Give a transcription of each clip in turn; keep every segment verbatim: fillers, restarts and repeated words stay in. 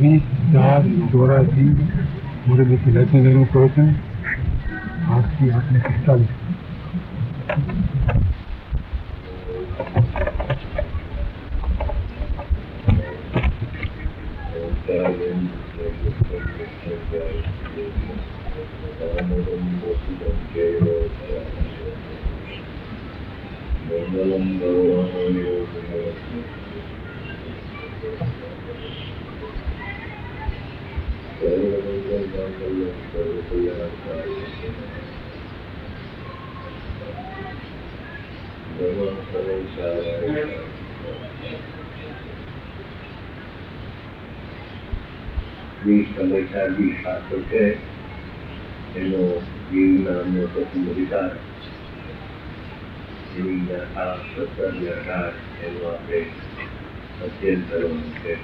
બાવીસ ચાર ચોરાસી મોરબીથી લક્ષ્મીનું પ્રવચન આઠથી આઠને પિસ્તાલીસ. વીસ સમયસર વીસ શાસ્ત્રો છે એનો જીવ નામનો પ્રથમ અધિકાર એની ગાથા સત્તર અઢાર એનું આપણે અધ્યયન કરવાનું છે.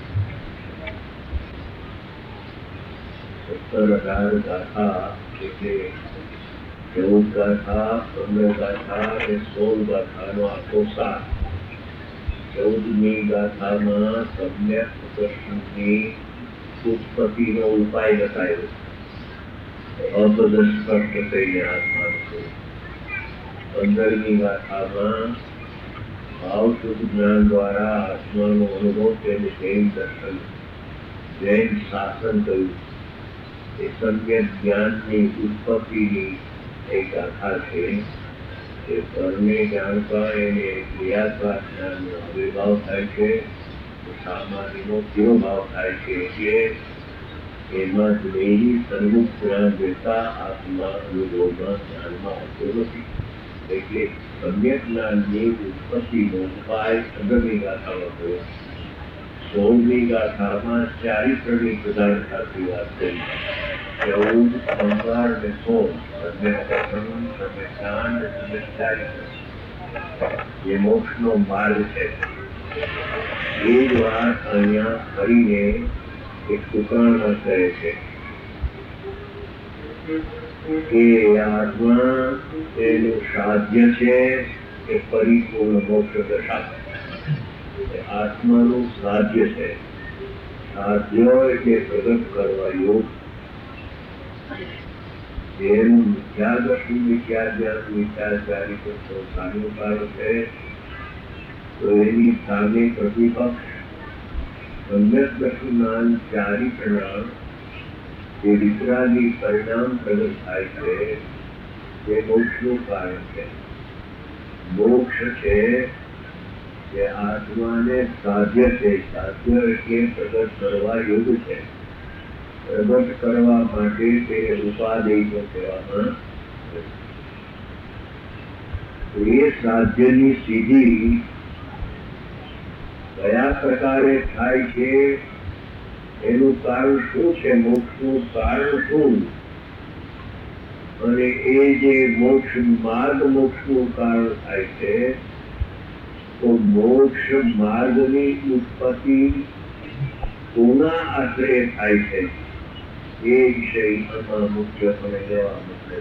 સત્તર અઢાર ગાથા એટલે ચૌદ ગાથા, પંદર ગાથા અને સોળ ગાથાનો આખો સાર. ચૌદમી ગાથામાં સમ્યક પ્રશ્નની ઉત્પત્તિનો ઉપાય બતાવ્યો. અપદ સ્પષ્ટ થઈને આત્માનું સ્વરૂપ. પંદરમી ગાથામાં ભાવ શુદ્ધ જ્ઞાન દ્વારા આત્માનો અનુભવ તેને જૈન દર્શન, જૈન શાસન કહ્યું. એ સમ્યક જ્ઞાનની ઉત્પત્તિની એક ગાથા છે. એ પરને જાણતા એને ક્રિયાત્મક જ્ઞાનનો આવિર્ભાવ થાય છે. સામાન્યનો તિરોભાવ થાય છે એટલે એમાં દ્વેની સર્વોચ્ચ જ્ઞાન દેતા આત્મા અનુભવમાં જ્ઞાનમાં આવતો નથી. એટલે સમ્યક જ્ઞાનની ઉત્પત્તિનો ઉપાય પંદરમી ગાથામાં થયો. સોળમી ગાથામાં ચારિત્રની પ્રધાનતાથી વાત કરી. ચૌદ, પંદર અને સોળ સમ્યક દર્શન, સમ્યક જ્ઞાન અને સમ્યક ચારિત્ર જે મોક્ષનો માર્ગ છે. એ જ વાત અહીંયા ફરીને એક ટુકડામાં કહે છે કે આત્મા એનું સાધ્ય છે એ પરિપૂર્ણ મોક્ષ દશા. આત્માનું સાધ્ય છે. સાધ્ય એટલે પ્રગટ કરવા યોગ. જેમ મિથ્યા દર્શન, મિથ્યા જ્ઞાન, મિથ્યા ચારિત્ર સાનુકારો છે તો એની સામે પ્રતિપક્ષ સમ્યક દર્શનના ચારિત્રના જે વિતરાગી પરિણામ પ્રગટ થાય છે તે મોક્ષનું કારણ છે. મોક્ષ છે જે આત્માને સાધ્ય છે. સાધ્ય એટલે પ્રગટ કરવા યોગ છે. પ્રગટ કરવા માટે તે ઉપાદેય કહેવામાં એ સાધ્યની સિદ્ધિ કયા પ્રકારે થાય છે, એનું કારણ શું છે, મોક્ષનું કારણ શું, અને એ જે મોક્ષ માર્ગ મોક્ષનું કારણ થાય છે તો મોક્ષ માર્ગની ઉત્પત્તિ કોના આશ્રય થાય છે એ વિષય આમાં મુખ્યપણે લેવા માટે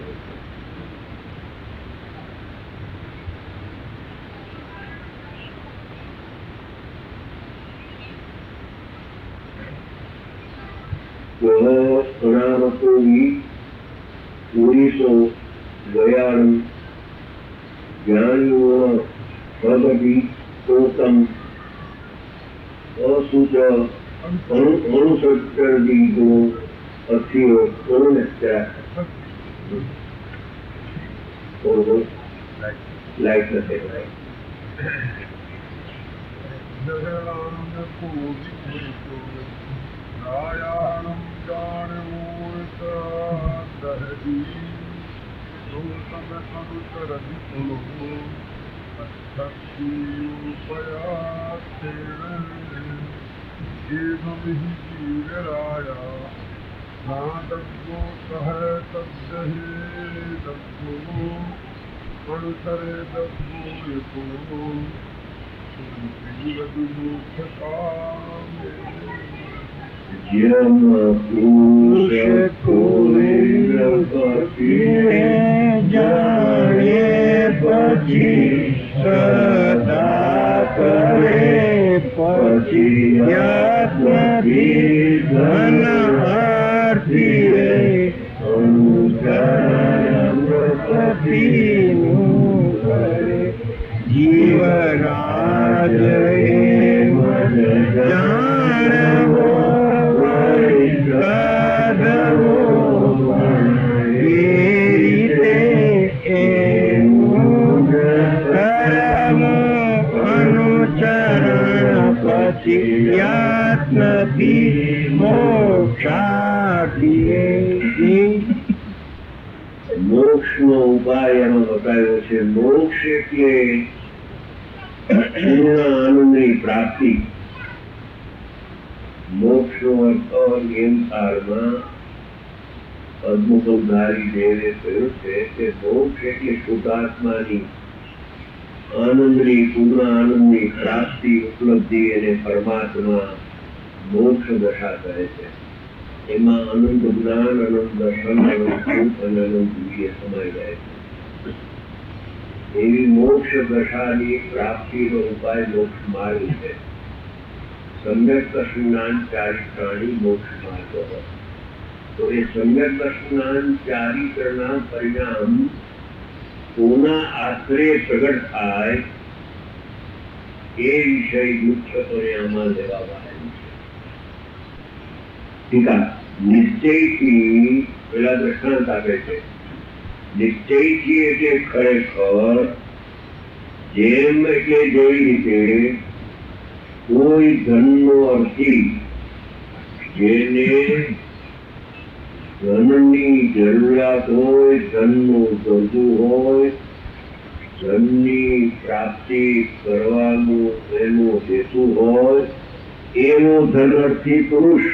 અનામતોની પુરુષો દયાળુ જ્ઞાનીઓ પ્રગતિ ગૌતમ અસુચ અણુસત્તરદી ગુણો અક્ષીઓ લાઈટ નથી નારાયણમ જાણમૂર્તદહદી સૌતમસનુતરદિપુલો અષ્ટસ્યુપયાત્તેણ એવમિહિ જીવરાયા નાદગ્ગો સહ તદ્દહે દગ્ગો અણુતરે દગ્ગો યકો સુખિવદુમુખકામે જમ પુરુષ કોઈ જાણે પછી સદા કરે પર પછિયાત્મથી ધન આરતીએ અનુચરપતિનું કરે જીવરાજ જાણવો કદવો એ રીતે એનું કરમ અનુચરણ પછિયાત્મથી મોક્ષાર્થીએ. મોક્ષ નો ઉપાય એનો બતાવ્યો છે. મોક્ષ એટલે પૂર્ણ આનંદની પ્રાપ્તિ. મોક્ષ નો અર્થ નિયમસારમાં પદ્મપુરધારી દેવે કહ્યું છે કે મોક્ષ એટલે શુદ્ધાત્માની આનંદની પૂર્ણ આનંદની પ્રાપ્તિ, ઉપલબ્ધિ અને પરમાત્મા મોક્ષ દશા કહે છે. એમાં અનંત જ્ઞાન, અનંત દર્શન, અનંત સુખ અને અનંત વીર્ય સમાઈ જાય છે. એવી મોક્ષ દશાની પ્રાપ્તિનો ઉપાય મોક્ષ માર્ગ છે. સમ્યક દર્શનાચારી પ્રાણી મોક્ષ માર્ગ હોય તો એ સમ્યક દર્શનાન ચારિત્રના પરિણામ કોના આશ્રય પ્રગટ થાય એ વિષય મુખ્યત્વે આમાં લેવામાં ટીકા. નિશ્ચયથી પેલા દ્રષ્ટાંત આપે છે. નિશ્ચયથી એટલે ખરેખર, જેમ એટલે જેવી રીતે કોઈ ધનનો અર્થી જેને ધનની જરૂરિયાત હોય, ધનનું જોતું હોય, ધનની પ્રાપ્તિ કરવાનું એનું હેતુ હોય, એવો ધનર્થી પુરુષ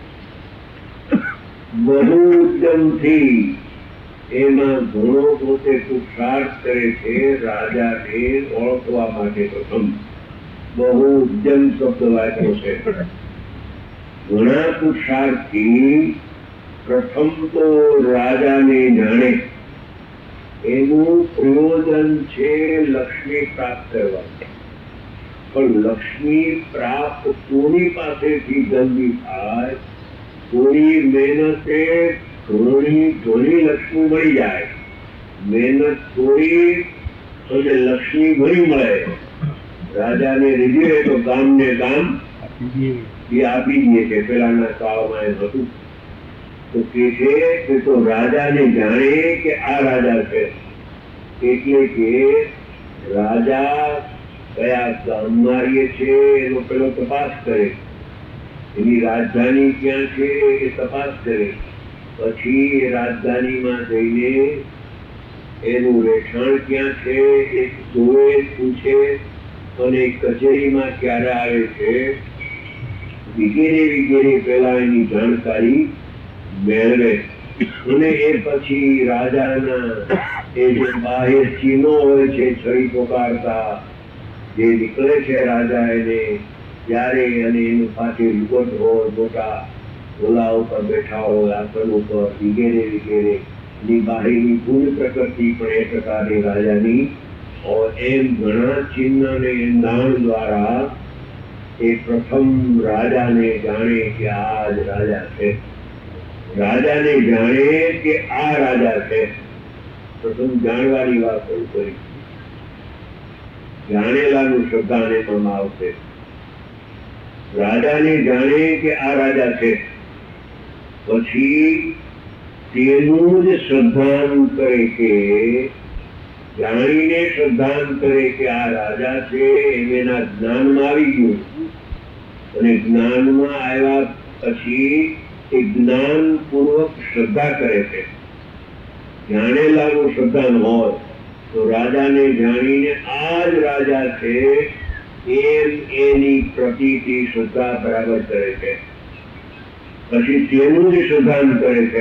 બહુ ઉદ્યમથી એમાં ઘણો પોતે પુરુષાર્થ કરે છે રાજાને ઓળખવા માટે. પ્રથમ બહુ ઉદ્યમ શબ્દ વાપર્યો છે. ઘણા પુરુષાર્થથી પ્રથમ તો રાજાને જાણે. એનું પ્રયોજન છે લક્ષ્મી પ્રાપ્ત કરવાનું. પણ લક્ષ્મી પ્રાપ્ત કોની પાસેથી જલ્દી થાય? કોની મહેનતે ઘણી ઘણી લક્ષ્મી મળી જાય. મહેનત થોડી અને લક્ષ્મી ઘણી મળે. રાજાને રીઝે તો ગામ ને ગામ એ આપી દે છે. પેલાના કાળમાં એમ હતું. તો કે છે કે તો રાજાને જાણે કે આ રાજા છે, એટલે કે રાજા કયા ગામમાં રહે છે એનો પેલો તપાસ કરે. એની રાજધાની ક્યાં છે એ તપાસ કરે. પછી રાજધાનીમાં જઈને એનું રહેઠાણ ક્યાં છે એ જોવે, પૂછે અને કચેરીમાં ક્યારે આવે છે વગેરે વગેરે પેલા એની જાણકારી મેળવે. અને એ પછી રાજાના એ જે બાહ્ય ચિહ્નો હોય છે છરી પોકારતા જે નીકળે છે રાજા એને ત્યારે, અને એનું પાછી રિપોર્ટ હોય, મોટા ઓલા ઉપર બેઠા હોય, આસન ઉપર વગેરે વગેરે ની બાહ્યની પૂર્ણ પ્રકૃતિ પણ એ પ્રકારની રાજાની એમ ઘણા ચિહ્ન અને દાન દ્વારા એ પ્રથમ રાજાને જાણે કે આ જ રાજા છે. રાજાને જાણે કે આ રાજા છે. પ્રથમ જાણવાની વાત શરૂ કરી. જાણેલાનું શ્રદ્ધાને પણ આવશે. રાજાને જાણે કે આ રાજા છે, પછી તેનું જ શ્રદ્ધાન કરે કે જાણીને શ્રદ્ધાન કરે કે આ રાજા છે એમ એના જ્ઞાનમાં આવી ગયું. અને જ્ઞાનમાં આવ્યા પછી એ જ્ઞાન પૂર્વક શ્રદ્ધા કરે છે. જાણેલાનું શ્રદ્ધાન હોય તો રાજાને જાણીને આ જ રાજા છે એમ એની પ્રતીતિ શ્રદ્ધા બરાબર કરે છે. પછી તેનું જ શ્રદ્ધાન કરે છે.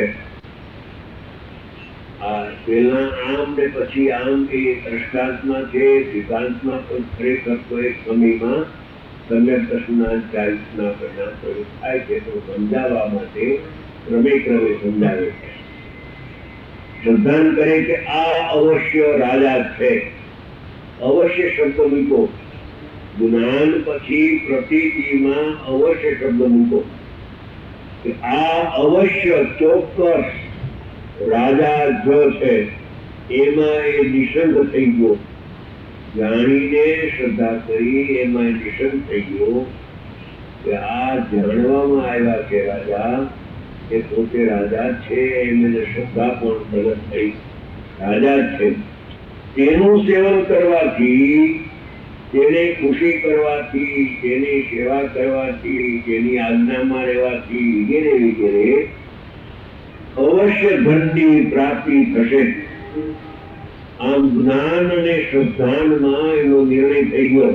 આ પેલા આમ ને પછી આમ એ દ્રષ્ટાંતમાં છે. સિદ્ધાંતમાં પણ ખરેખર તો એક સમયમાં સમ્યક દર્શના ચારિત્રના પરિણામ પ્રયોગ થાય છે. તો સમજાવવા માટે ક્રમે ક્રમે સમજાવે છે. શ્રદ્ધાન કરે કે આ અવશ્ય રાજા છે. અવશ્ય શબ્દ મૂકો. જ્ઞાન પછી પ્રતીતિમાં અવશ્ય શબ્દ મૂકો કે આ અવશ્ય ચોક્કસ રાજા જ છે, એમાં એ નિષંગ થઈ ગયો. જાણીને શ્રદ્ધા કરી એમાં નિષંગ થઈ ગયો કે આ જાણવામાં આવ્યા કે રાજા એ પોતે રાજા છે, એમને શ્રદ્ધા પણ પ્રગટ થઈ, રાજા છે. તેનું સેવન કરવાથી, તેને ખુશી કરવાથી, તેની સેવા કરવાથી, તેની આજ્ઞામાં રહેવાથી વગેરે વગેરે અવશ્ય ધનની પ્રાપ્તિ થશે. આમ જ્ઞાન અને શ્રદ્ધાનમાં એનો નિર્ણય થઈ ગયો.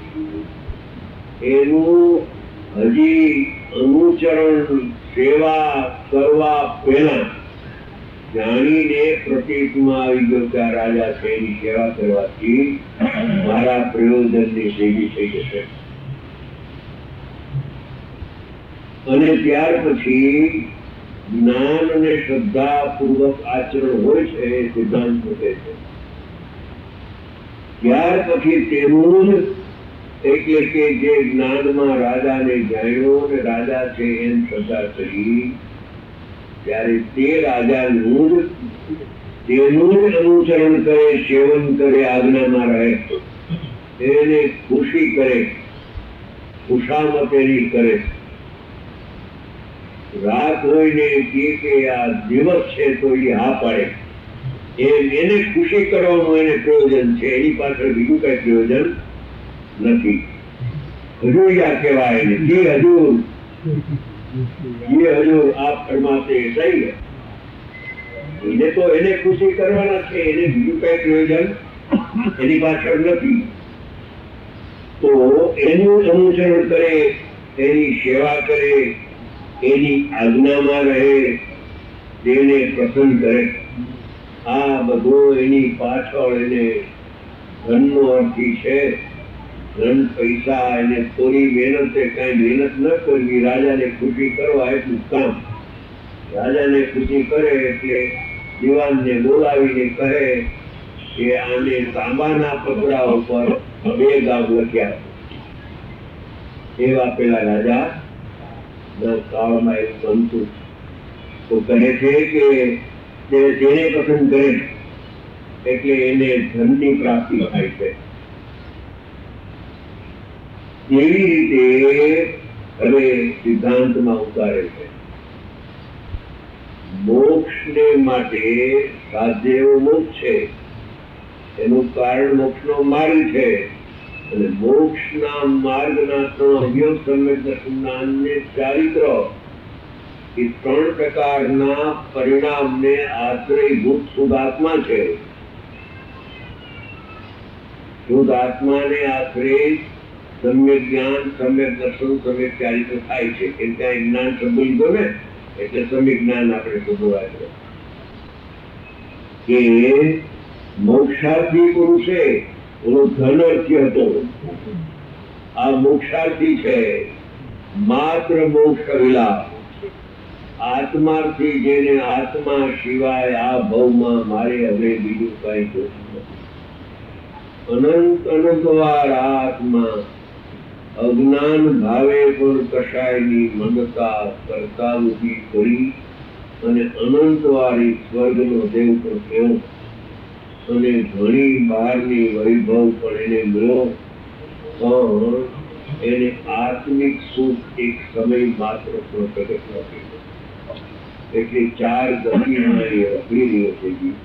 એનું હજી અનુચરણ સેવા કરવા પહેલા જાણીને પ્રતીતમાં આવી ગયો કે આ રાજા છે, એની સેવા કરવાથી મારા પ્રયોજનની સેવી થઈ જશે. અને ત્યાર પછી જ્ઞાન અને શ્રદ્ધા પૂર્વક આચરણ હોય છે એ સિદ્ધાંત મૂકે છે. ત્યાર પછી તેનું જ એટલે કે જે જ્ઞાનમાં રાજાને જાણ્યો અને રાજા છે એમ શ્રદ્ધા કરી, ત્યારે તે રાજાનું જ તેનું જ અનુસરણ કરે, સેવન કરે, આજ્ઞામાં રહે, એને ખુશી કરે, ખુશામત એની કરે. રાત હોય ને કે આ દિવસ છે તો એ હા પાડે, એમ એને ખુશી કરવાનું એને પ્રયોજન છે, એની પાછળ બીજું કઈ પ્રયોજન નથી. હજુ યા કહેવાય ને જે હજુ ये हजूर आप फरमाते सही है, એને તો એને ખુશી કરવાના છે, એને બીજું કઈ પ્રયોજન એની પાછળ નથી. તો એનું અનુસરણ કરે, એની સેવા કરે, એની આજ્ઞામાં રહે, તેને પ્રસન્ન કરે. આ બધું એની પાછળ એને ધનનો અર્થી છે. ધન પૈસા એને થોડી મહેનતે કઈ મહેનત ન કરવી, રાજાને ખુશી કરવા એટલું કામ. રાજાને ખુશી કરે એટલે દિવાનને બોલાવીને કહે કે આને તાંબાના પકડા ઉપર બે ગામ લખ્યા. એવા પેલા રાજા ના કાળમાં એવું બનતું. તો કહે છે કે તે જેને પસંદ કરે એટલે એને ધનની પ્રાપ્તિ થાય છે. એવી રીતે હવે સિદ્ધાંતમાં ઉતારે છે. મોક્ષને માટે સાધ્ય એવો મોક્ષ છે, એનું કારણ મોક્ષનો માર્ગ છે. અને મોક્ષના માર્ગના ત્રણ અવયવ સમ્યક દર્શનના અન્ય ચારિત્ર, એ ત્રણ પ્રકારના પરિણામને આશ્રયભૂત શુદ્ધ આત્મા છે. શુદ્ધ આત્માને આશ્રય સમ્યક જ્ઞાન, સમ્યક દર્શન, સમ્યક ચારિત્ર થાય છે. કેમ કે આ જ્ઞાન શબ્દ લીધો ને એટલે સમ્યક જ્ઞાન આપણે શોધવા છે કે મોક્ષાર્થી પુરુષે એનો ધનર્થી હતો. આ મોક્ષાર્થી છે, માત્ર મોક્ષ વિલાપ. આત્માર્થી જેને આત્મા સિવાય આ ભવમાં મારે હવે બીજું કઈ જોતું નથી. અનંત અનંતવાર આત્મા અજ્ઞાન ભાવે પણ કશાયની મંદતા કરતા ઉભી કરી અને અનંતવારી સ્વર્ગનો દેવ પણ થયો અને ઘણી બહારની વૈભવ પણ એને મળ્યો. પણ એને આત્મિક સુખ એક સમય માત્ર પણ પ્રગટ નથી. એટલે ચાર ગતિમાં એ રખડી રહ્યો થઈ ગયું.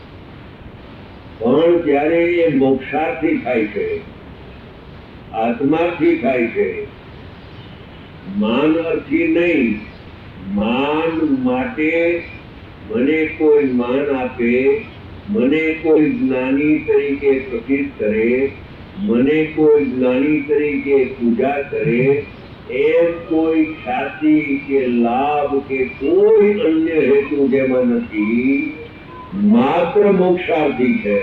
પણ ત્યારે એ મોક્ષાર્થી થાય છે, આત્માર્થી થાય છે, માન અર્થી નહીં. માન માટે મને કોઈ માન આપે, મને કોઈ જ્ઞાની તરીકે પ્રતીત કરે, મને કોઈ જ્ઞાની તરીકે પૂજા કરે, એમ કોઈ ખ્યાતિ કે લાભ કે કોઈ અન્ય હેતુ જેમાં નથી. માત્ર મોક્ષાર્થી છે.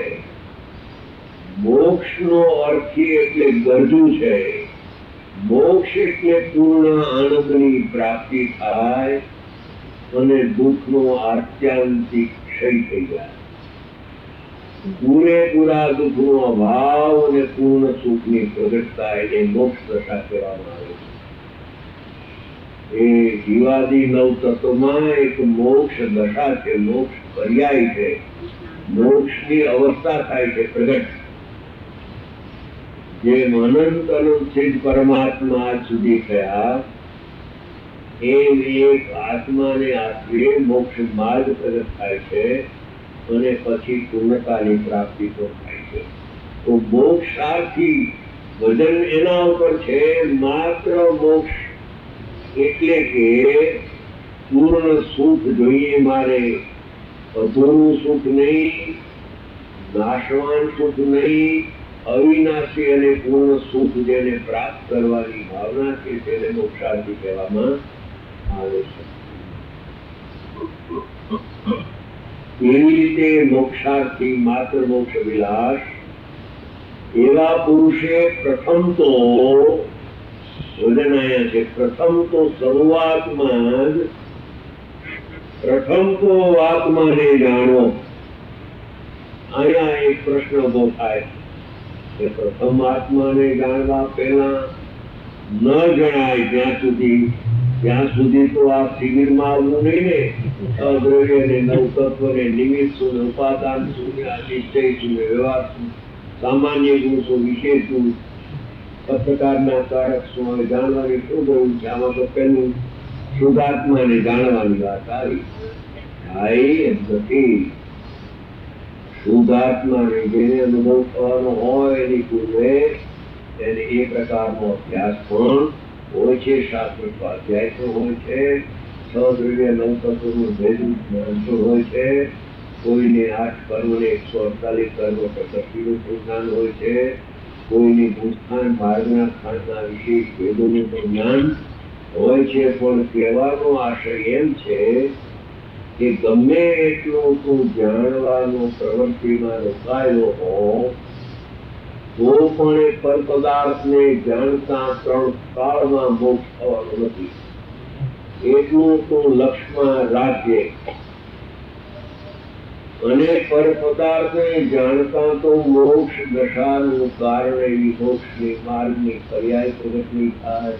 મોક્ષનો અર્થી એટલે ગરજુ છે. મોક્ષ એટલે પૂર્ણ આનંદની પ્રાપ્તિ થાય અને દુઃખનો આત્યંતિક ક્ષય થઈ જાય. પૂરેપૂરા દુઃખનો અભાવ અને પૂર્ણ સુખની પ્રગટતા એને મોક્ષ દશા કહેવામાં આવે છે. એ જીવાદી નવ તત્વમાં એક મોક્ષ દશા છે, મોક્ષ પર્યાય છે, મોક્ષની અવસ્થા થાય છે પ્રગટ. જે અનંત અનંત સિદ્ધ પરમાત્મા આજ સુધી થયા એ એક આત્માને આશ્રય મોક્ષ માર્ગ પ્રગટ થાય છે અને પછી પૂર્ણતાની પ્રાપ્તિ તો થાય છે. તો મોક્ષાર્થી વજન એના ઉપર છે માત્ર મોક્ષ, એટલે કે પૂર્ણ સુખ જોઈએ મારે, અધૂરું સુખ નહીં, નાશવાન સુખ નહીં, અવિનાશી અને પૂર્ણ સુખ જેને પ્રાપ્ત કરવાની ભાવના છે તેને મોક્ષાર્થી કહેવામાં આવે છે. એવી રીતે મોક્ષાર્થી માત્ર મોક્ષ વિલાસ એવા પુરુષે પ્રથમ તો વજનાયા છે, પ્રથમ તો શરૂઆતમાં જ પ્રથમ તો આત્માને જાણો. અહીંયા એક પ્રશ્ન ઉભો થાય કે પ્રથમ આત્માને જાણવા પહેલા ન જણાય ત્યાં સુધી ત્યાં સુધી તો આ શિબિરમાં આવવું નહીં ને. અદ્રવ્ય ને નવતત્વ ને નિમિત્ત શું, ઉપાદાન શું, નિશ્ચય શું, વ્યવહાર શું, સામાન્ય ગુણ શું, વિશેષ ગુણ, પત્રકારના કારક શું, હવે જાણવાની શું ગયું છે? આમાં તો પેલું શુદ્ધાત્માને જાણવાની વાત આવી. ભાઈ એમ નથી. શુદ્ધાત્માને જેને અનુભવ થવાનો હોય એની પૂર્વે એને એ પ્રકારનો અભ્યાસ પણ હોય છે, શાસ્ત્ર સ્વાધ્યાય પણ હોય છે, છ દ્રવ્ય નવ તત્વનું ભેદનું જ્ઞાન પણ હોય છે, કોઈને આઠ કર્મ ને એકસો અડતાલીસ કર્મ પ્રકૃતિનું જ્ઞાન હોય છે, કોઈની ભૂસ્થાન માર્ગના સ્થાનના વિશેષ ભેદોનું પણ જ્ઞાન હોય છે. પણ કહેવાનો આશય એમ છે કે ગમે એટલું તું જાણવાનો પ્રવૃત્તિમાં રોકાયેલો હો તો પણ એ પર પદાર્થને જાણતા ત્રણ કાળમાં મોક્ષ થવાનો નથી. એટલું તું લક્ષ્યમાં રાખજે. અને પર પદાર્થને જાણતા તો મોક્ષ દશાનું કારણ એવી મોક્ષની માર્ગની પર્યાય પ્રગટની થાય.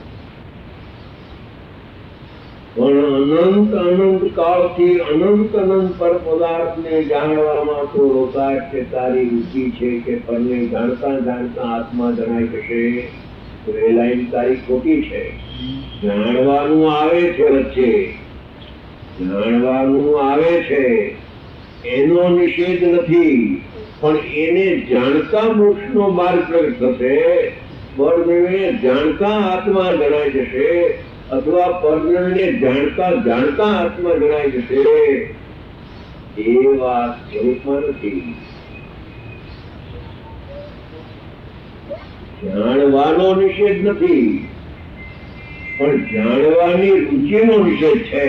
પણ અનંત અનંત કાળથી અનંત અનંત પર પદાર્થને જાણવામાં તો રોકાય છે. તારી રુચિ છે કે પરને જાણતા જાણતા આત્મા જણાઈ જશે, તો એ લાઈન તારી ખોટી છે. જાણવાનું આવે છે, વચ્ચે જાણવાનું આવે છે, એનો નિષેધ નથી, પણ એને જાણતા મોક્ષનો માર્ગ પ્રગટ થશે. પરને જાણતા આત્મા જણાઈ જશે અથવા પરને જાણતા જાણતા આત્મા જણાઈ જશે. એ વાત સ્વરૂપમાં નથી. જાણવાનો નિષેધ નથી, પણ જાણવાની રુચિનો નિષેધ છે.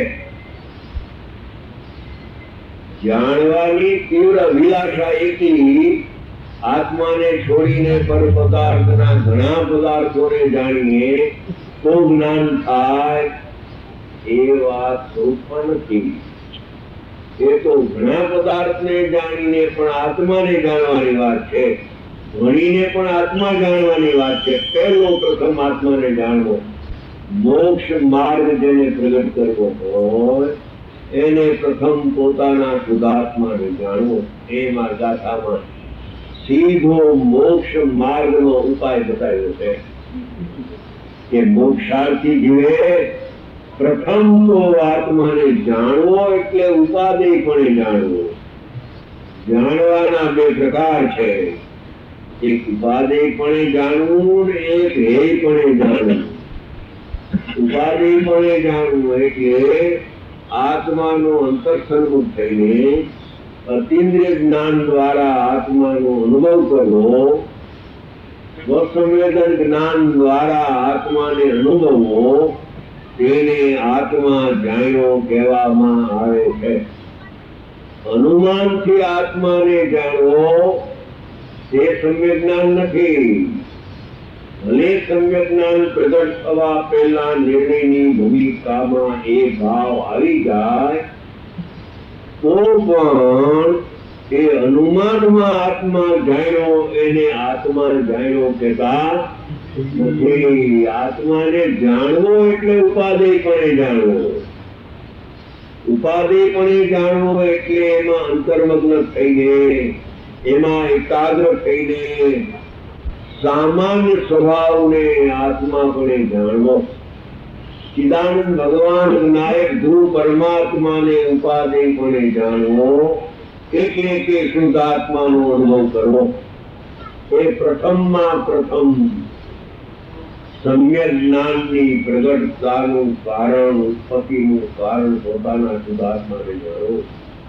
જાણવાની તીવ્ર અભિલાષા એકી આત્માને છોડીને પર પદાર્થના ઘણા પદાર્થોને જાણીએ તો જ્ઞાન થાય, એ વાત સ્વરૂપમાં નથી. એ તો ઘણા પદાર્થને જાણીને પણ આત્માને જાણવાની વાત છે, ભણીને પણ આત્મા જાણવાની વાત છે. પહેલો પ્રથમ આત્માને જાણવો. મોક્ષ માર્ગ જેને પ્રગટ કરવો હોય એને પ્રથમ પોતાના શુદ્ધાત્માને જાણવો. એમાં ગાથામાં સીધો મોક્ષ માર્ગનો ઉપાય બતાવ્યો છે કે મોક્ષાર્થી જીવે પ્રથમ તો આત્માને જાણવો, એટલે ઉપાદેયપણે જાણવો. જાણવાના બે પ્રકાર છે, એક ઉપાદેયપણે જાણવું ને એક ધ્યેયપણે જાણવું. ઉપાદેયપણે જાણવું એટલે આત્માનો અંતઃસન્મુખ થઈને અતિન્દ્રિય જ્ઞાન દ્વારા આત્માનો અનુભવ કરવો, સ્વસંવેદન જ્ઞાન દ્વારા આત્માને અનુભવવો, તેને આત્મા જાણ્યો કહેવામાં આવે છે. અનુમાનથી આત્માને જાણવો તે સમ્યક જ્ઞાન નથી. ભલે સમ્યક જ્ઞાન પ્રગટ થવા પહેલા નિર્ણયની ભૂમિકામાં એ ભાવ આવી જાય તો પણ એ અનુમાનમાં આત્મા જાણ્યો એને આત્મા જાણ્યો કહેતા નથી. આત્માને જાણવો એટલે ઉપાદેયપણે જાણવો. ઉપાદેયપણે જાણવો એટલે એમાં અંતર્મગ્ન થઈને, એમાં એકાગ્ર થઈને સામાન્ય સ્વભાવને આત્માપણે જાણવો. ચિદાનંદ ભગવાન નાયક ધ્રુવ પરમાત્માને ઉપાદેયપણે જાણવો એટલે કે શુદ્ધ આત્માનો અનુભવ કરવો. એ પ્રથમમાં પ્રથમ સમ્યક જ્ઞાનની પ્રગટતાનું કારણ, ઉત્પત્તિનું કારણ પોતાના શુદ્ધ આત્માને જાણવું.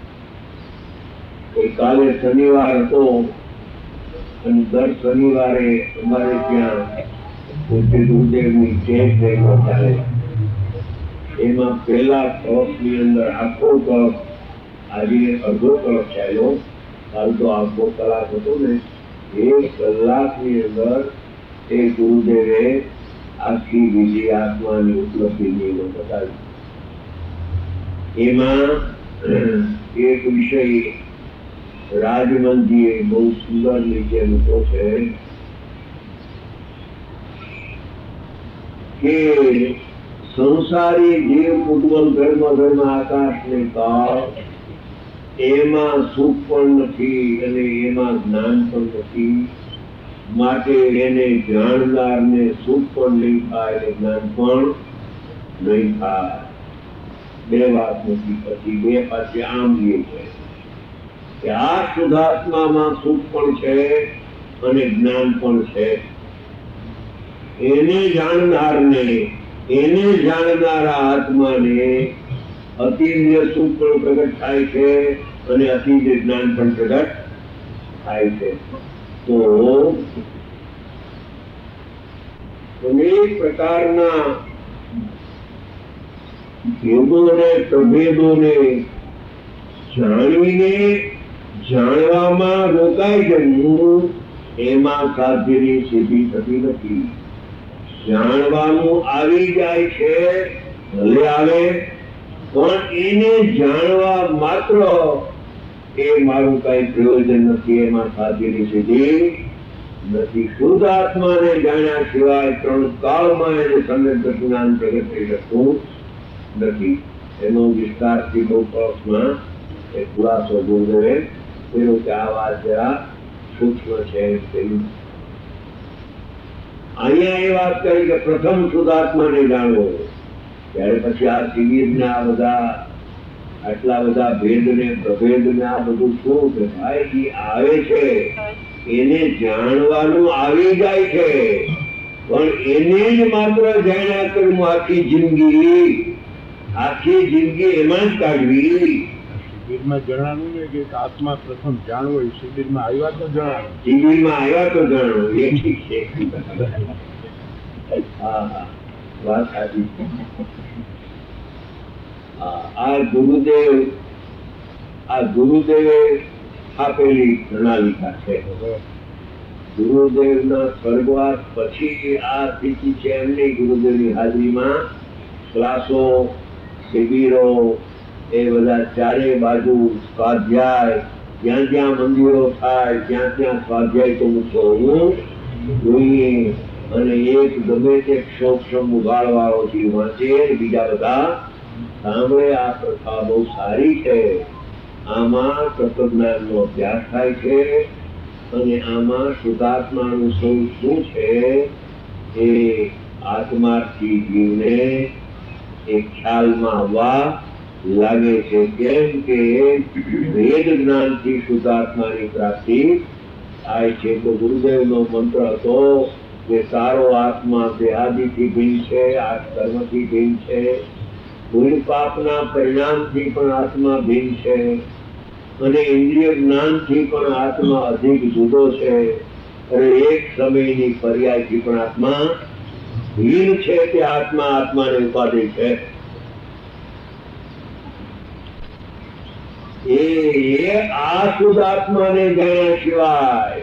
ગઈકાલે શનિવાર હતો અને દર શનિવારે અમારે ત્યાં પૂજ્ય ગુરુદેવની જય જયનો ચાલે. એમાં પહેલા કળશની અંદર આખો કળશ, આજે અડધો કલાક ચાલ્યો, કાલ તો આખો કલાક હતો ને, એક કલાકની અંદર એ ગુરુદેવે આખી બીજી આત્માની ઉપલબ્ધિની બતાવી. એમાં એક વિષય રાજમનજીએ બહુ સુંદર રીતે મૂક્યો છે કે સંસારી જીવ કુટુંબ ધર્મ ધર્મ આકાશ ને કાળ, એમાં સુખ પણ નથી અને એમાં જ્ઞાન પણ નથી. માટે એને જાણનારને સુખ પણ નહીં થાય અને જ્ઞાન પણ નહીં થાય. બે વાત નથી. પછી બે પાછી આમ લે છે કે આ શુદ્ધાત્મામાં સુખ પણ છે અને જ્ઞાન પણ છે. એને જાણનારને, એને જાણનારા આત્માને અતિવ્ય સુખ પણ પ્રગટ થાય છે અને અતિવ્ય જ્ઞાન પણ પ્રગટ થાય છે. તો અનેક પ્રકારના ભેદોને પ્રભેદોને જાણવીને જાણવામાં રોકાઈ જવું, એમાં સાધ્યની સિદ્ધિ થતી નથી. જાણવાનું આવી જાય છે, ભલે આવે, પણ એને જાણવા માત્ર એ મારું કઈ પ્રયોજન નથી, એમાં સાધ્યની સિદ્ધિ નથી. શુદ્ધ આત્માને જાણ્યા સિવાય ત્રણ કાળમાં એને સમ્યક જ્ઞાન પ્રગટ થઈ શકતું નથી. એનો વિસ્તારથી બહુ પ્રશ્નમાં એ ખુલાસો ગુરુદેવે કર્યો કે આ વાત જરા સૂક્ષ્મ છે. અહીંયા એ વાત કરી કે પ્રથમ શુદ્ધ આત્માને જાણવો, ત્યારે પછી આ શિબિરને આ બધા આટલા બધા ભેદ ને પ્રભેદ ને આ બધું શું કે ભાઈ આવે છે, એને જાણવાનું આવી જાય છે, પણ એને જ માત્ર જાણ્યા કરવું આખી જિંદગી, આખી જિંદગી એમાં જ કાઢવી. શિબિરમાં જણાવ્યું ને કે આત્મા પ્રથમ જાણવો, શિબિરમાં આવ્યા તો જણાવો, શિબિરમાં આવ્યા તો જાણવો, એ ઠીક છે. હા હા, વાત સાચી. આ ગુરુદેવ આ ગુરુદેવે આપેલી પ્રણાલિકા છે. ગુરુદેવના સ્વર્ગવાસ પછી આ સ્થિતિ છે એમની. ગુરુદેવની હાજરીમાં ક્લાસો, શિબિરો, એ બધા ચારે બાજુ સ્વાધ્યાય, જ્યાં જ્યાં મંદિરો થાય ત્યાં ત્યાં સ્વાધ્યાય તો મૂકો હું જોઈએ. અને એક ગમે તે ક્ષોક્ષમ ઉગાડવાળો જીવ વાંચે, બીજા બધા સાંભળે. આ પ્રથા બહુ સારી છે. આમાં તત્વજ્ઞાનનો અભ્યાસ થાય છે અને આમાં શુદ્ધાત્માનું સ્વરૂપ શું છે એ આત્માર્થી જીવને એ ખ્યાલમાં આવવા લાગે છે. કેમ કે વેદ જ્ઞાનથી શુદ્ધાત્માની પ્રાપ્તિ થાય છે. તો ગુરુદેવનો મંત્ર હતો કે તારો આત્મા દેહાદિથી ભિન્ન છે, આ કર્મથી ભિન્ન છે, પુણ્ય પાપના પરિણામથી પણ આત્મા ભિન્ન છે અને ઇન્દ્રિય જ્ઞાનથી પણ આત્મા અધિક જુદો છે અને એક સમયની પર્યાયથી પણ આત્મા ભિન્ન છે. તે આત્મા આત્માને ઉપાધિ છે. એ આ શુદ્ધ આત્માને જાણ્યા સિવાય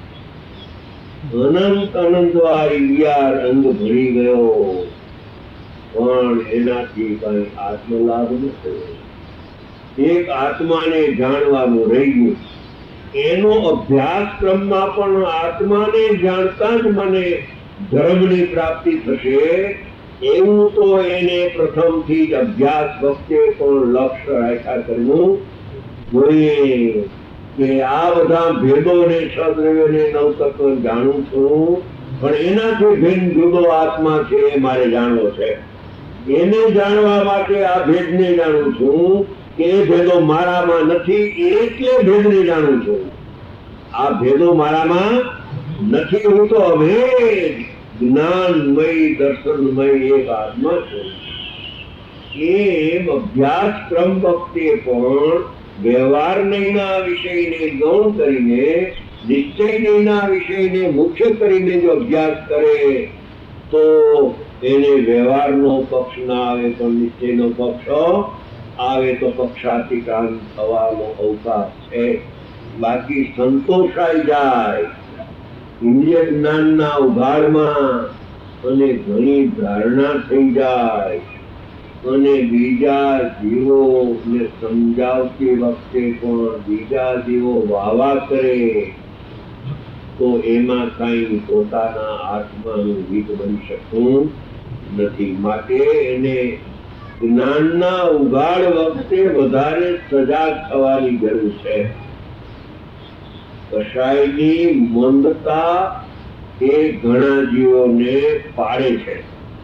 અનંત અનંત વાર ઇન્ડિયા અંગ ભરી ગયો, પણ એનાથી કઈ આત્મલાભ ન થયો. એક આત્માને જાણવાનું રહી ગયું. એનો અભ્યાસક્રમમાં પણ આત્માને જાણતા જ મને ધર્મની પ્રાપ્તિ થશે એવું તો એને પ્રથમથી જ અભ્યાસ વખતે પણ લક્ષ્ય રાખ્યા કરવું જોઈએ કે આ બધા ભેદોને સદ્રવ્યને નવતત્વ જાણું છું પણ એનાથી ભિન્ન જુદો આત્મા છે એ મારે જાણવો છે. એને જાણવા માટે આ ભેદને જાણું છું કે એ ભેદો મારામાં નથી એટલે ભેદને જાણું છું. આ ભેદો મારામાં નથી, હું તો હવે જ્ઞાનમય દર્શનમય એક આત્મા છું. એમ અભ્યાસક્રમ વખતે પણ વ્યવહાર નહીંના વિષયને ગૌણ કરીને નિશ્ચય નહીંના વિષયને મુખ્ય કરીને જો અભ્યાસ કરે તો એને વ્યવહારનો પક્ષ ના આવે પણ નિશ્ચયનો પક્ષ આવે તો પક્ષાતિક્રાંત થવાનો અવકાશ છે. બાકી સંતોષાઈ જાય ઇન્દ્રિય જ્ઞાનના ઉઘાડમાં અને ઘણી ધારણા થઈ જાય અને બીજા જીવોને સમજાવતી વખતે પણ બીજા જીવો વાવા કરે તો એમાં કઈ પોતાના આત્માનું હિત બની શકતું નથી. માટે એને જ્ઞાનના ઉઘાડ વખતે વધારે સજાગ થવાની જરૂર છે. કશાયની મંદતા એ ઘણા જીવોને પાડે છે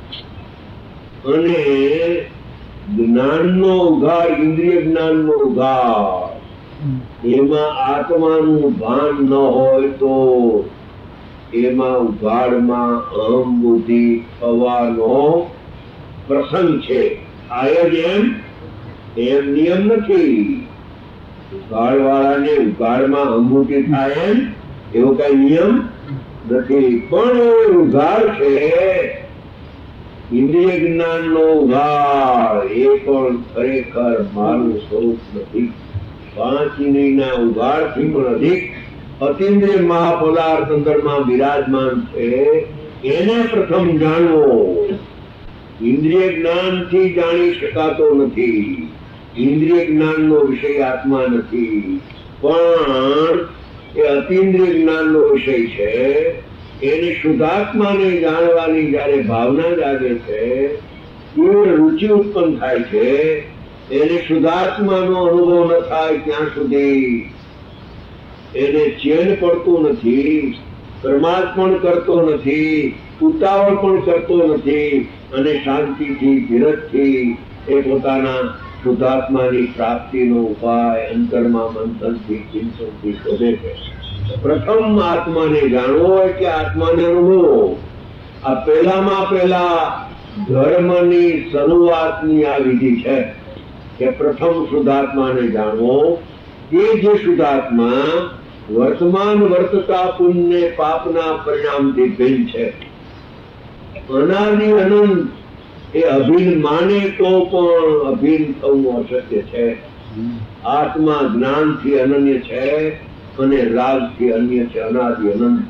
અને જ્ઞાનનો ઉઘાડ ઇન્દ્રિય જ્ઞાનનો ઉઘાડ એમાં આત્માનું ભાન ન હોય તો એમાં ઉઘાડમાં અહમ બુદ્ધિ થવાનો પ્રસંગ છે. આય જ એમ એમ નિયમ નથી. ઉઘાડ વાળાને ઉઘાડમાં અહમબુદ્ધિ થાય એમ એવો કઈ નિયમ નથી. પણ એ ઉઘાડ છે ઇન્દ્રિય જ્ઞાન નો ઉઘાડ એ પણ ખરેખર મારું સ્વરૂપ નથી. પાંચ ઇન્દ્રિયના ઉઘાડથી પણ અધિક અતિન્દ્રિય મહાપદાર્થ અંદરમાં બિરાજમાન છે. એને પ્રથમ જાણવો. ઇન્દ્રિય જ્ઞાનથી જાણી શકાતો નથી. ઇન્દ્રિય જ્ઞાનનો વિષય આત્મા નથી પણ એ અતિન્દ્રિય જ્ઞાનનો વિષય છે. એને શુદ્ધાત્માને જાણવાની જયારે ભાવના જાગે છે તીવ્ર રુચિ ઉત્પન્ન થાય છે. એને શુદ્ધાત્માનો અનુભવ ન થાય ત્યાં સુધી એને ચેન પડતું નથી, પ્રમાદ પણ કરતો નથી, ઉતાવળ પણ કરતો નથી અને શાંતિથી ધીરજથી એ પોતાના શુદ્ધાત્માની પ્રાપ્તિનો ઉપાય અંતરમાં મંથનથી ચિંતનથી શોધે છે. પ્રથમ આત્માને જાણવો હોય કે આત્માને અનુભવો. આ પહેલામાં પહેલા ધર્મની શરૂઆતની આ વિધિ છે કે પ્રથમ શુદ્ધાત્માને જાણવો. એ જે શુદ્ધાત્મા વર્તમાન વર્તતા પુણ્ય પાપના પરિણામથી ભિન્ન છે. અનાદિ અનંત એ અભિન્ન માને તો પણ અભિન્ન થવું અશક્ય છે. આત્મા જ્ઞાનથી અનન્ય છે અને રાગથી અન્ય છે. અનાદિ અનંત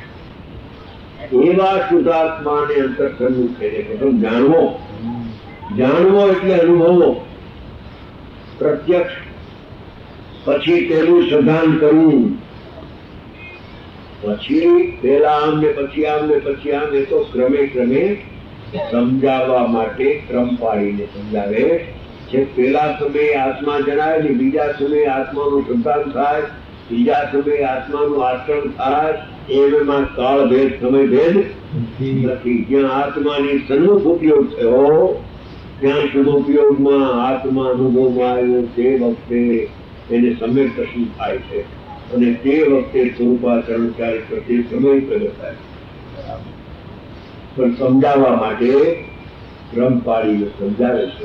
એવા શુદ્ધાત્માને અંતર્સન્મુખ થઈને પ્રથમ જાણવો. જાણવો એટલે અનુભવો પ્રત્યક્ષ. પછી તેનું સધાન કરવું. પછી પેલા આમ ને પછી આમ ને પછી આમ એ તો ક્રમે ક્રમે સમજાવવા માટે ક્રમ પાડીને સમજાવે છે. પેલા સમયે આત્મા જણાય ને બીજા સમયે આત્માનું સંતાન થાય, બીજા સમયે આત્માનું આચરણ થાય. એમાં કાળ ભેદ સમય ભેદ નથી. જ્યાં આત્માની સન્મુખ ઉપયોગ થયો ત્યાં સદુપયોગમાં આત્મા અનુભવમાં આવ્યો તે વખતે એને સમ્યક દર્શન થાય છે અને તે વખતે સ્વરૂપાચરણ ચારિત્ર તે સમય પ્રગટ થાય. પણ સમજાવવા માટે ક્રમ પાડીને સમજાવે છે.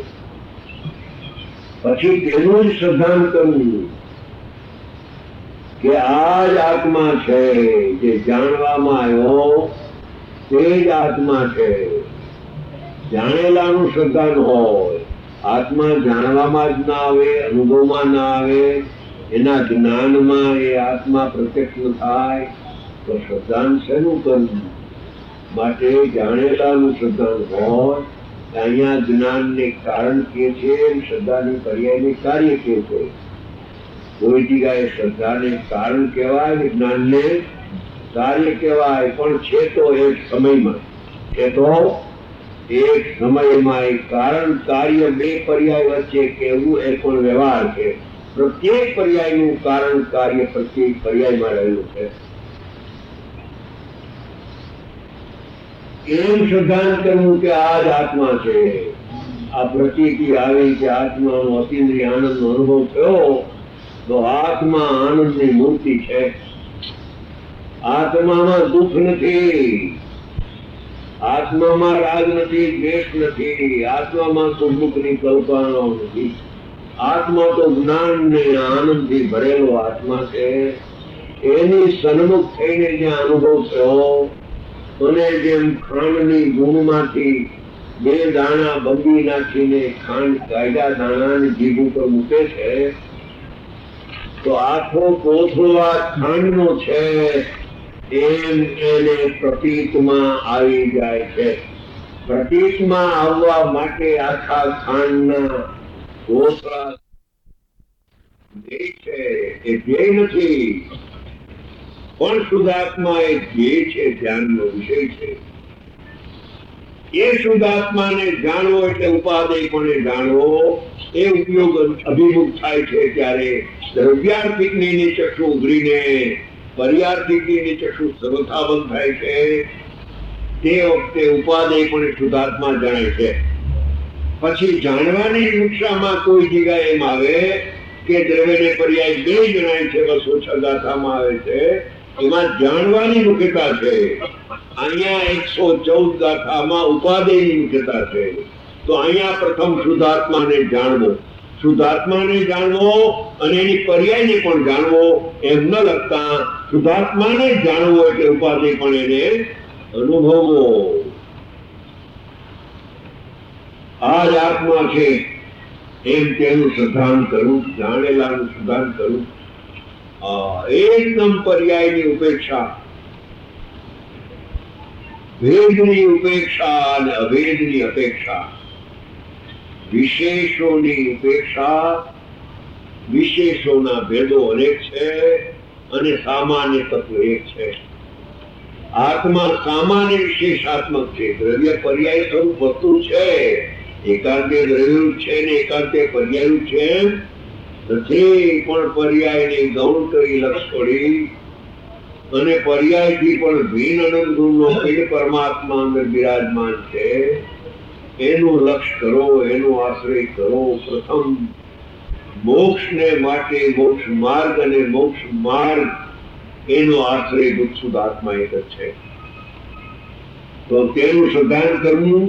પછી તેનું જ શ્રદ્ધાન કરવું કે આ જ આત્મા છે જે જાણવામાં આવ્યો તે જ આત્મા છે. જાણેલાનું શ્રદ્ધાન હોય. આત્મા જાણવામાં જ ના આવે, અનુભવમાં ના આવે, એના જ્ઞાનમાં એ આત્મા પ્રત્યક્ષ થાય તો શ્રદ્ધાન શેનું કરવું? માટે જાણેલાનું શ્રદ્ધાન હોય અહીંયા જ્ઞાનને કારણ કે છે, શ્રદ્ધાની પર્યાયને કાર્ય કે છે. કોઈ જગ્યાએ શ્રદ્ધાને કારણ કહેવાય, જ્ઞાનને કાર્ય કહેવાય, પણ છે તો એક સમયમાં, છે તો એક સમયમાં એક કારણ કાર્ય બે પર્યાય વચ્ચે કહેવું એ પણ વ્યવહાર છે. પ્રત્યેક પર્યાયનું કારણ કાર્ય પ્રત્યેક પર્યાયમાં રહેલું છે. એમ શ્રદ્ધાન કરવું કે આ જ આત્મા છે. આ પ્રતીતિ આવી કે આત્માનો અતિન્દ્રિય આનંદનો અનુભવ થયો તો આત્મા આનંદની મૂર્તિ છે. આત્મામાં દુઃખ નથી, આત્મામાં રાગ નથી, દ્વેષ નથી, આત્મામાં સુખ દુઃખની કલ્પનાઓ નથી. આત્મા તો જ્ઞાન ને આનંદ થી ભરેલો આત્મા છે. એની સન્મુખ થઈને જ્યાં અનુભવ થયો અને જેમ ખાંડની ગુણમાંથી બે દાણા બંધી નાખીને ખાંડ કાયદા દાણાની જીભ ઉપર મૂકે છે તો આખો કોથળો આ ખાંડનો છે એમ એને પ્રતીકમાં આવી જાય છે. પ્રતીકમાં આવવા માટે આખા ખાંડના કોથળા ધ્યેય છે. એ ધ્યેય નથી, પણ શુદ્ધાત્મા એ ધ્યેય છે, ધ્યાનનો વિષય છે. એ શુદ્ધાત્માને જાણવો એટલે ઉપાદેયપણે જાણવો. એ ઉપયોગ અભિમુખ થાય છે ત્યારે દ્રવ્યાર્થિકની ચક્ષુ ઉઘરીને પર્યાર્થિકની ચક્ષુ સર્વથાબંધ થાય છે. તે વખતે ઉપાદેયપણે શુદ્ધાત્મા જણાય છે. પછી જાણવાની કક્ષામાં કોઈ જગ્યાએ એમ આવે કે દ્રવ્યને પર્યાય બે જણાય છે, બસો છ ગાથામાં આવે છે, એમાં જાણવાની મુખ્યતા છે. અહીંયા એકસો ચૌદ ગાથામાં ઉપાદેયની મુખ્યતા છે. તો અહીંયા પ્રથમ શુદ્ધાત્માને જાણવો, શુદ્ધાત્માને જાણવો અને એની પર્યાયને પણ જાણવો એમ ન લગતા શુદ્ધાત્માને જાણવો એટલે ઉપાદેય પણ એને અનુભવવો. આ જ આત્મા છે એમ તેનું શ્રદ્ધાન કરવું, જાણેલાનું શ્રદ્ધાન કરવું. એકદમ પર્યાયની ઉપેક્ષા, ભેદની ઉપેક્ષા અને અભેદની અપેક્ષા, વિશેષોની ઉપેક્ષા. વિશેષોના ભેદો અનેક છે અને સામાન્ય તત્વ એક છે. આત્મા સામાન્ય વિશેષાત્મક છે. દ્રવ્ય પર્યાય સ્વરૂપ વસ્તુ છે, એકાંતે દ્રવ્યરૂપ છે ને એકાંતે પર્યાયરૂપ છે નથી. પણ પર્યાયની ગૌણ કરી લક્ષ પડી અને પર્યાયથી પણ ભિન્ન અનંત ગુણનો પીડ પરમાત્મા અંદર બિરાજમાન છે. એનું લક્ષ કરો, એનો આશ્રય કરો. પ્રથમ મોક્ષને માટે મોક્ષ માર્ગ અને મોક્ષ માર્ગ એનો આશ્રય શુદ્ધાત્મા એક જ છે. તો તેનું શ્રદ્ધાન કરવું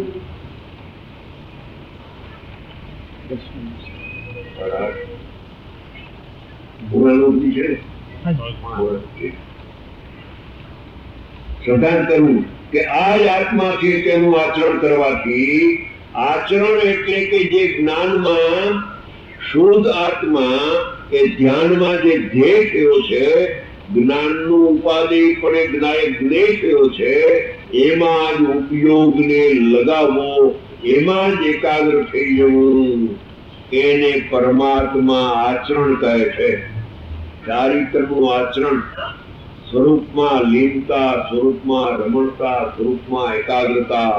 શ્રદ્ધાન કરવું કે આ જ આત્મા છે તેનું આચરણ કરવાથી. આચરણ એટલે કે જે જ્ઞાનમાં શુદ્ધ આત્મા એ ધ્યાનમાં જે ધ્યેય થયો છે, જ્ઞાનનું ઉપાદેય પણ જ્ઞાયક જ્ઞેય થયો છે, એમાં જ ઉપયોગને લગાવવો, એમાં જ એકાગ્ર થઈ જવું, એને પરમાત્મા આચરણ કહે છે. ચારિત્રનું આચરણ, સ્વરૂપમાં લીનતા, સ્વરૂપમાં રમણતા, સ્વરૂપમાં એકાગ્રતા.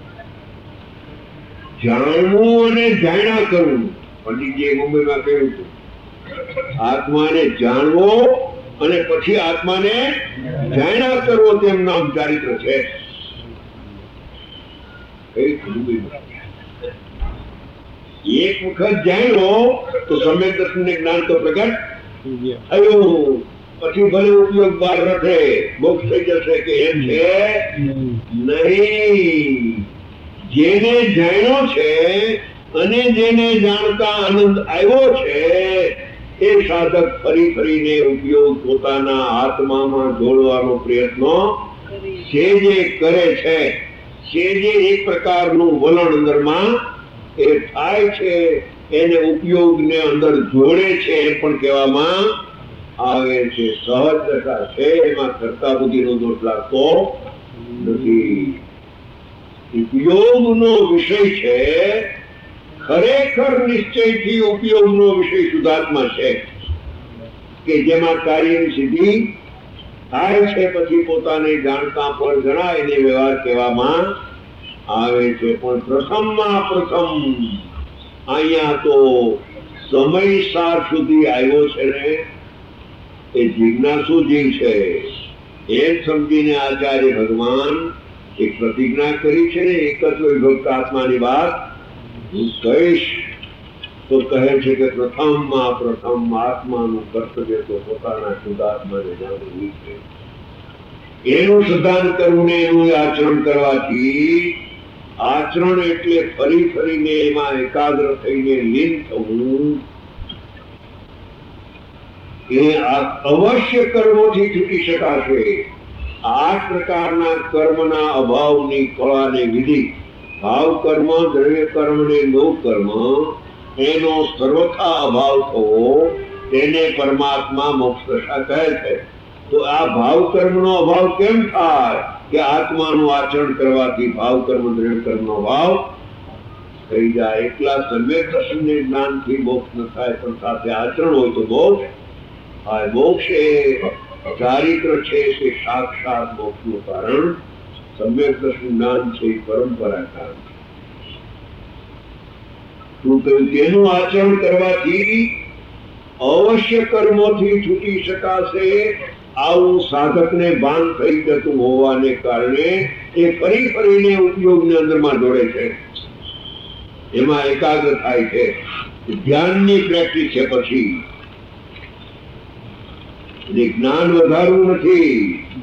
જાણવું અને જાણ્યા કરવું. પંડિતજીએ મુંબઈમાં કહ્યું હતું, આત્માને જાણવો અને પછી આત્માને જાણ્યા કરવો તેમ નામ ચારિત્ર છે. એક વખત જાણ્યો તો સમ્યક દર્શન જ્ઞાન તો પ્રગટ થયું. પછી ભલે ઉપયોગ બહાર રખે, મોક્ષ થઈ જશે કે એમ છે નહીં. જેને જાણ્યો છે અને જેને જાણતા આનંદ આવ્યો છે એ સાધક ફરી ફરીને ઉપયોગ પોતાના આત્મામાં જોડવાનો પ્રયત્ન જે જે કરે છે, જે જે એક પ્રકારનું વલણ અંદરમાં એ થાય છે, એને ઉપયોગને અંદર જોડે છે એમ પણ કહેવામાં આવે છે. સહજ દશા છે, એમાં કરતા બુદ્ધિનો દોષ લાગતો નથી. ઉપયોગનો વિષય છે, ખરેખર નિશ્ચયથી ઉપયોગનો વિષય શુદ્ધાત્મા છે. કે જેમાં કાર્યની સિદ્ધિ થાય છે, પછી પોતાને જાણતા ફળ જણાય એને વ્યવહાર કહેવામાં આવે છે. પણ પ્રથમમાં પ્રથમ અહીંયા તો સમય સાર સુધી આવ્યો છે ને એ જિજ્ઞાસુ જીવ છે એમ સમજીને આચાર્ય ભગવાન એક પ્રતિજ્ઞા કરી છે ને એકત્વ વિભક્ત આત્માની વાત હું કહીશ તો કહે છે કે પ્રથમમાં પ્રથમ આત્માનું કર્તવ્ય તો પોતાના શુદ્ધાત્માને જાણવું છે. એનું સિદ્ધાંત કરવું ને એનું આચરણ કરવાથી, આચરણ એટલે ફરી ફરીને એમાં એકાગ્ર થઈને લીન થવું, એ અવશ્ય કર્મોથી છૂટી શકાશે. આ પ્રકારના કર્મના અભાવની કળાને વિધિ, ભાવ કર્મ, દ્રવ્ય કર્મ ને નો કર્મ, એનો સર્વથા અભાવ થવો તેને પરમાત્મા મોક્ષ દશા કહે છે. તો આ ભાવ કર્મનો અભાવ કેમ થાય? કે આત્માનું આચરણ કરવાથી ભાવ કર્મ દ્રવ્ય કર્મનો અભાવ થઈ જાય. એકલા સમ્યક દર્શન જ્ઞાનથી મોક્ષ ન થાય, પણ સાથે આચરણ હોય તો મોક્ષ થાય. મોક્ષ એ ચારિત્ર છે કે સાક્ષાત મોક્ષનું કારણ. સમ્યક દર્શન જ્ઞાન છે એ પરંપરા કારણ. શું કહ્યું? તેનું આચરણ કરવાથી અવશ્ય કર્મોથી છૂટી શકાશે. આવું સાધકને ભાન થઈ જતું હોવાને કારણે એ ફરી ફરીને ઉપયોગની અંદરમાં દોડે છે, એમાં એકાગ્ર થાય છે. ધ્યાનની પ્રેક્ટિસ છે. પછી જ્ઞાન વધારવું નથી,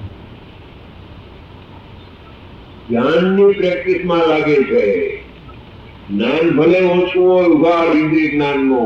ધ્યાનની પ્રેક્ટિસમાં લાગે છે. જ્ઞાન ભલે ઓછું હોય, ઉઘાડ ઇન્દ્રિય જ્ઞાનનો,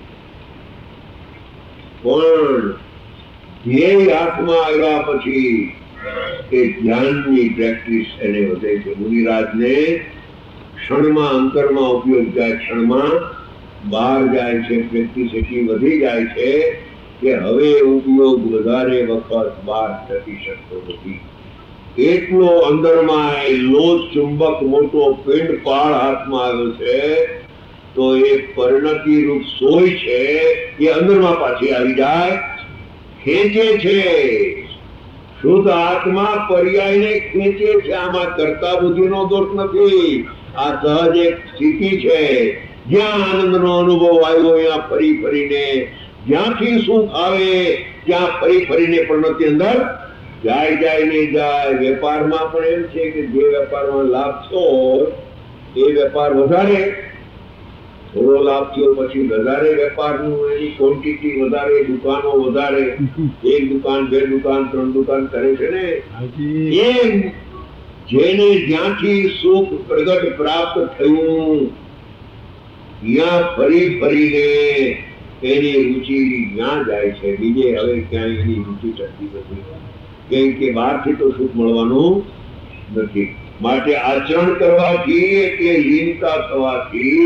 પણ ધ્યેય હાથમાં આવ્યા પછી એ ધ્યાનની પ્રેક્ટિસ એને વધે છે. મુનિરાજને ક્ષણમાં અંતરમાં ઉપયોગ જાય, ક્ષણમાં બહાર જાય છે. પ્રેક્ટિસ એટલી વધી જાય છે કે હવે ઉપયોગ વધારે વખત બહાર ટકી શકતો નથી. એટલો અંદરમાં લોહ ચુંબક મોટો પિંડ પાળ હાથમાં આવ્યો છે, તો એ પરિણતિ રૂપ સોય છે એ અંદરમાં પાછી આવી જાય, ખેંચે છે. શુદ્ધ આત્મા પર્યાયને ખેંચે છે. આમાં કર્તા બુદ્ધિનો દોષ નથી. આ સહજ એક સ્થિતિ છે. જ્યાં આનંદનો અનુભવ આવ્યો ત્યાં ફરી ફરીને, જ્યાંથી સુખ આવે ત્યાં ફરી ફરીને પરિણતિ અંદર જાય જાય ને જાય. વેપારમાં પણ એમ છે કે જે વેપારમાં લાભ થયો એ વેપાર વધારે, થોડો લાભ થયો પછી વધારે વેપારનું એની ક્વોન્ટિટી વધારે, દુકાનો વધારે, એક દુકાન બે દુકાન ત્રણ દુકાન કરે છે ને. એમ જેને જ્યાંથી સુખ પ્રગટ પ્રાપ્ત થયું ત્યાં ફરી ફરીને એની રુચિ ત્યાં જાય છે. બીજે હવે ક્યાંય એની રુચિ ટકતી નથી, કેમ કે બહારથી તો સુખ મળવાનું નથી. માટે આચરણ કરવાથી, એટલે લીનતા થવાથી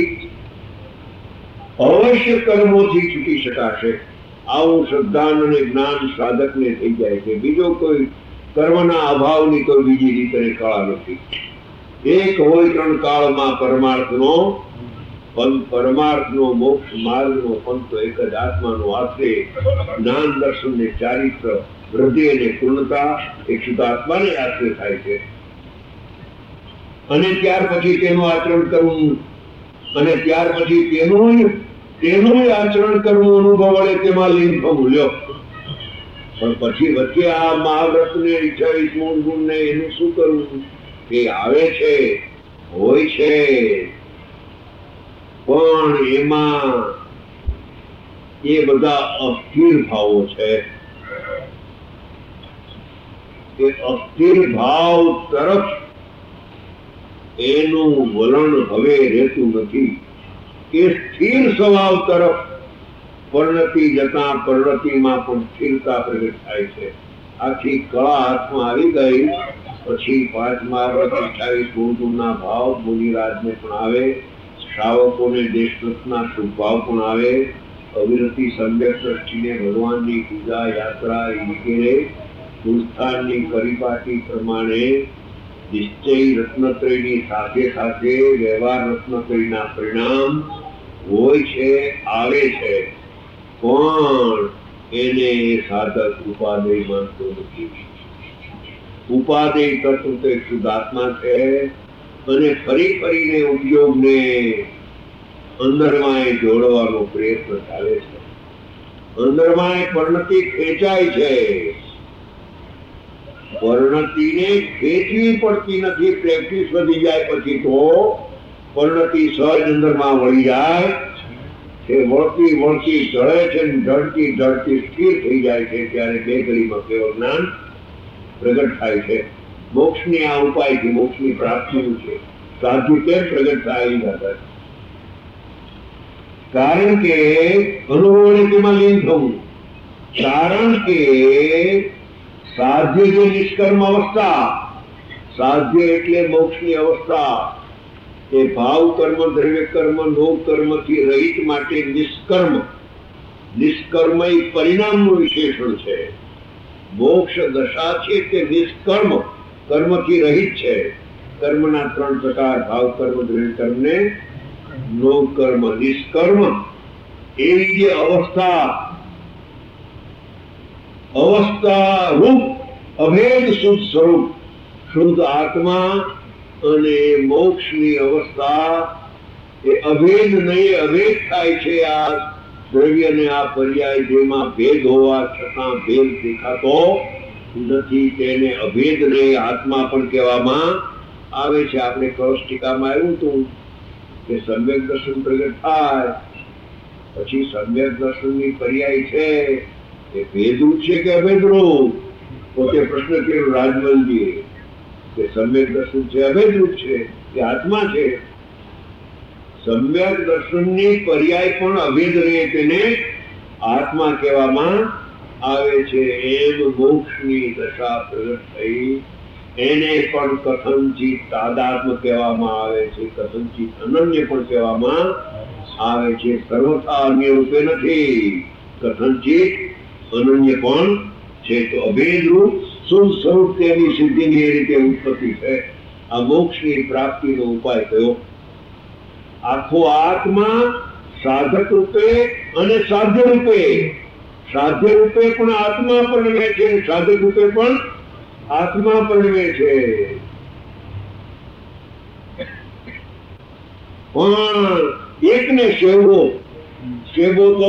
અવશ્ય કર્મોથી છૂટી શકાશે. આવું શ્રદ્ધાન અને જ્ઞાન સાધકને થઈ જાય છે. બીજો કોઈ કર્મના અભાવની કોઈ બીજી રીતે કળા નથી. એક હોય ત્રણ કાળમાં પરમાર્થનો પંથ, પરમાર્થનો મોક્ષ માર્ગનો પંથ એક જ આત્માનો આશ્રય, જ્ઞાન દર્શન ને ચારિત્ર વૃદ્ધિ અને પૂર્ણતા એક શુદ્ધ આત્માને આશ્રય થાય છે. અને ત્યાર પછી તેનું આચરણ કરવું, અને ત્યાર પછી તેનું તેનું આચરણ કરવું અનુભવ વડે તેમાં લીન થવું. લ્યો, પણ પછી વચ્ચે આ મહાવ્રત ને અઠ્યાવીસ મૂળ ગુણ ને એનું શું કરવું? એ આવે છે, હોય છે, પણ એમાં એ બધા અસ્થિર ભાવો છે. એ અસ્થિર ભાવ તરફ એનું વલણ હવે રહેતું નથી. એ સ્થિર સ્વભાવ તરફ પરિણતિ જતા પરિણતિમાં પણ સ્થિરતા પ્રગટ થાય છે. આખી કળા હાથમાં આવી ગઈ પછી પાંચમા વ્રત અઠ્યાવીસ ગુણના ભાવ મુનિરાજને પણ આવે, શ્રાવકોને દેશભક્તના શુભ ભાવ પણ આવે. અવિરતિ સમ્યક દ્રષ્ટિને ભગવાનની પૂજા યાત્રા વગેરે સંસ્થાનની પરિપાટી પ્રમાણે નિશ્ચય રત્નત્રયની સાથે સાથે વ્યવહાર રત્નત્રયના પરિણામ હોય છે, આવે છે. પણ એને સાધક ઉપાદેય માનતો નથી. ઉપાદેય તત્વ તો એક શુદ્ધાત્મા છે અને ફરી ફરીને ઉપયોગને અંદરમાં જોડવાનો પ્રયત્ન ચાલે છે. અંદરમાં પરિણતિ ખેંચાય છે. પરિણતિને ખેંચવી પડતી નથી. પ્રેક્ટિસ વધી જાય પછી તો પરિણતિ સહજ અંદરમાં વળી જાય છે. વળતી વળતી ઢળે છે, ઢળતી ઢળતી સ્થિર થઈ જાય છે. ત્યારે બે ઘડીમાં કેવળ જ્ઞાન પ્રગટ થાય છે. મોક્ષની આ ઉપાયથી મોક્ષની પ્રાપ્તિનું છે. સાધુ કેમ પ્રગટ થાય એ દાદા? કારણ કે અનુભવને તેમાં લીન થવું. કારણ કે સાધ્ય જે નિષ્કર્મ અવસ્થા, સાધ્ય એટલે મોક્ષની અવસ્થા, એ ભાવ કર્મ, દ્રવ્ય કર્મ, લોક કર્મ થી રહિત માટે નિષ્કર્મ. નિષ્કર્મ એ પરિણામનું વિશેષણ છે. મોક્ષ દશા છે તે નિષ્કર્મ, કર્મથી રહિત છે. કર્મના ત્રણ પ્રકાર: ભાવ કર્મ, દ્રવ્ય કર્મ ને લોક કર્મ. નિષ્કર્મ એવી જે અવસ્થા, અવસ્થા રૂપ અભેદ શુદ્ધ સ્વરૂપ, શુદ્ધ આત્મા અને મોક્ષની અવસ્થા એ અભેદ નહીં, અભેદ થાય છે. આ દ્રવ્ય ને આ પર્યાય જેમાં ભેદ હોવા છતાં ભેદ દેખાતો નથી, તેને અભેદ નહીં આત્મા પણ કહેવામાં આવે છે. આપણે કળશ ટીકામાં આવ્યું હતું કે સમ્યક દર્શન પ્રગટ થાય પછી સમ્યક દર્શનની પર્યાય છે એ ભેદરૂપ છે કે અભેદરૂપ? પોતે પ્રશ્ન કર્યો રાજમલજીએ કે સમ્યક દર્શન છે અભેદરૂપ છે કે આત્મા છે? સમ્યક દર્શનની પર્યાય પણ અભેદ રહે તેને આત્મા કહેવામાં આવે છે. એમ મોક્ષની દશા પ્રગટ થઈ એને પણ કથનચિત તાદાત્મ કહેવામાં આવે છે. કથનચિત અનન્ય પણ કહેવામાં આવે છે. સર્વથા અન્ય રૂપે નથી, કથનચિત અનન્ય પણ છે. તો અભેદ રૂપ શુદ્ધ સ્વરૂપ તેની સિદ્ધિની એ રીતે ઉત્પત્તિ છે. આ મોક્ષની પ્રાપ્તિનો ઉપાય કયો? આખો આત્મા સાધક રૂપે અને સાધ્ય રૂપે, સાધ્ય રૂપે પણ આત્મા પરણવે છે, સાધક રૂપે પણ આત્મા પરણવે છે. પણ એકને સેવવો, સેવો તો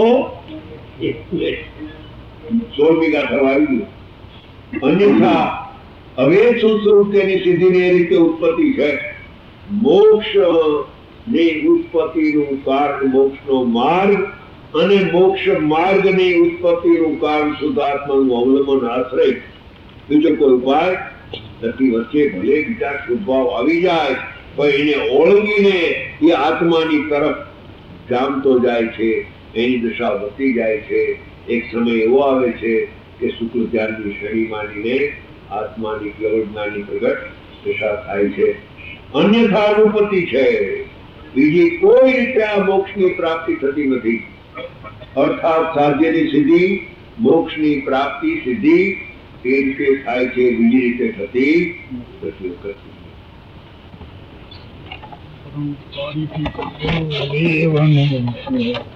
સોળમી ગાથા આવી ગયું. અન્યથા અભેદ શુદ્ધ સ્વરૂપ તેની સિદ્ધિની એ રીતે ઉત્પત્તિ છે. મોક્ષ ની ઉત્પત્તિનું કારણ મોક્ષનો માર્ગ અને મોક્ષ માર્ગની ઉત્પત્તિનું કારણ શુદ્ધાત્માનું અવલંબન, આશ્રય, બીજો કોઈ ઉપાય નથી. વચ્ચે ભલે બીજા શુદ્ધભાવ આવી જાય પણ એને ઓળંગીને એ આત્માની તરફ જામતો જાય છે, એની દશા વધતી જાય છે. એક સમય એવો આવે છે કે શુક્લ ધ્યાનની શરી માંડીને આત્માની કેવળ જ્ઞાનની પ્રગટ દશા થાય છે. અન્યથા અનુપતિ છે. બીજી કોઈ રીતે આ મોક્ષની પ્રાપ્તિ થતી નથી. અર્થાત સાધ્યની સિદ્ધિ, મોક્ષની પ્રાપ્તિ સિદ્ધિ એ રીતે થાય છે, બીજી રીતે થતી નથી.